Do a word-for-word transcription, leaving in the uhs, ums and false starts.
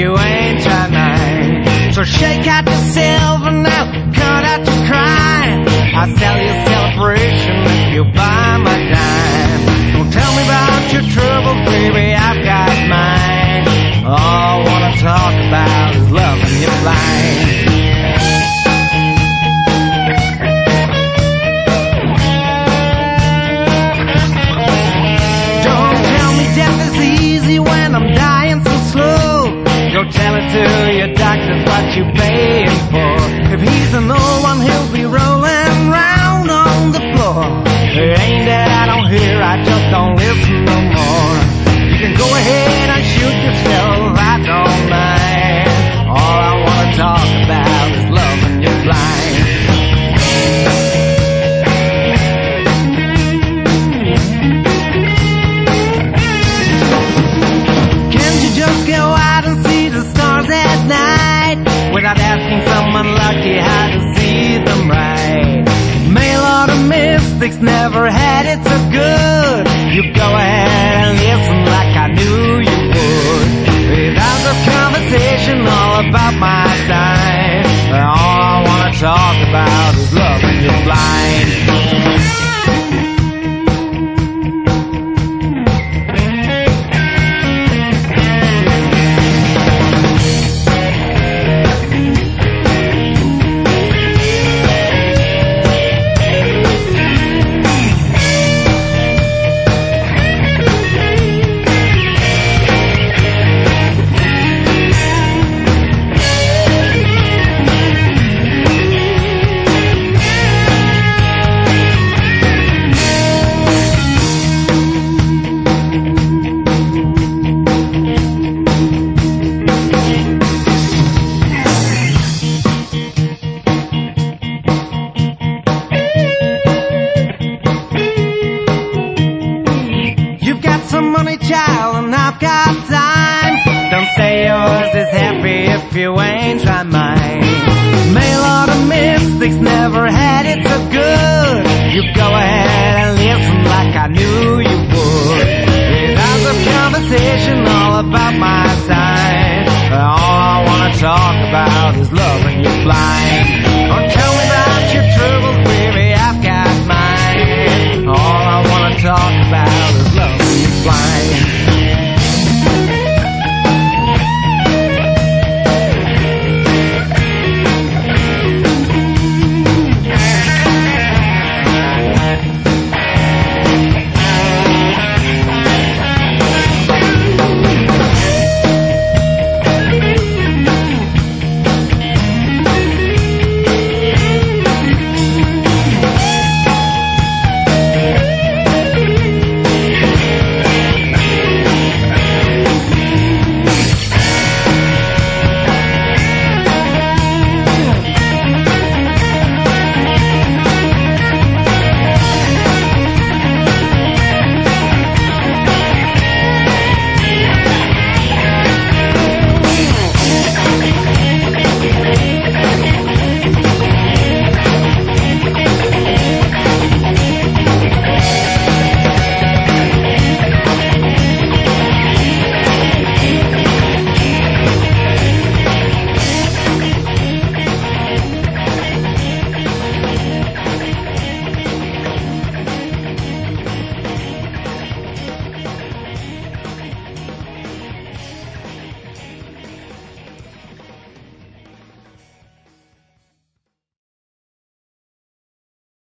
you ain't tried mine. So shake out yourself and now cut out your crying. I'll sell you celebration if you buy my dime. Don't tell me about your troubles, baby, I've got mine. All I wanna talk about is loving you blind. Death is easy when I'm dying so slow. Go tell it to your doctor what you paying for. If he's an old one, he'll be rolling round on the floor. It ain't that I don't hear, I just don't listen no more. You can go ahead and shoot yourself, I don't mind. All I wanna talk about is loving you blind. Without asking someone lucky how to see them right. Mail order mystics never had it so good. You go ahead and listen like I knew you would. Without the conversation all about my time. All I wanna talk about is loving you blind. You ain't tried mine. Mail order mystics never had it so good. You go ahead and listen like I knew you would. Without the conversation all about my side. All I wanna talk about is loving you blind.